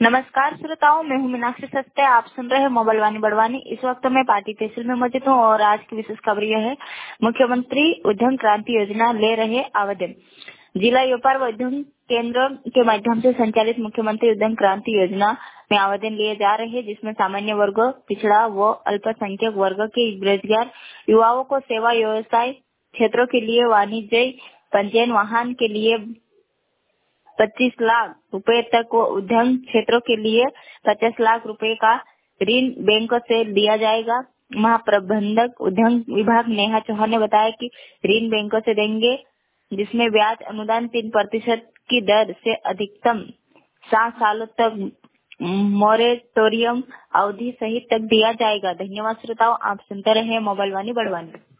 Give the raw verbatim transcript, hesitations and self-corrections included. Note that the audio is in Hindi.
नमस्कार श्रोताओं, मैं हूं मीनाक्षी सस्ते। आप सुन रहे हैं मोबाइल वाणी बड़वानी। इस वक्त मैं पार्टी तहसील में मौजूद हूं और आज की विशेष खबर यह है, मुख्यमंत्री उद्यम क्रांति योजना ले रहे आवेदन। जिला व्यापार व उद्यम केंद्र के माध्यम से संचालित मुख्यमंत्री उद्यम क्रांति योजना में आवेदन लिए जा रहे हैं, जिसमें सामान्य वर्ग, पिछड़ा व अल्पसंख्यक वर्ग के बेरोजगार युवाओं को सेवा व्यवसाय क्षेत्रों के लिए वाणिज्य पंजीयन, वाहन के लिए पच्चीस लाख रुपए तक व उद्यम क्षेत्रों के लिए पचास लाख रुपए का ऋण बैंक से दिया जाएगा। महाप्रबंधक उद्यम विभाग नेहा चौहान ने बताया कि ऋण बैंकों से देंगे, जिसमें ब्याज अनुदान तीन प्रतिशत की दर से अधिकतम सात सालों तक मोरेटोरियम अवधि सहित तक दिया जाएगा। धन्यवाद श्रोताओं, आप सुनते रहे मोबाइल वाणी बड़वानी।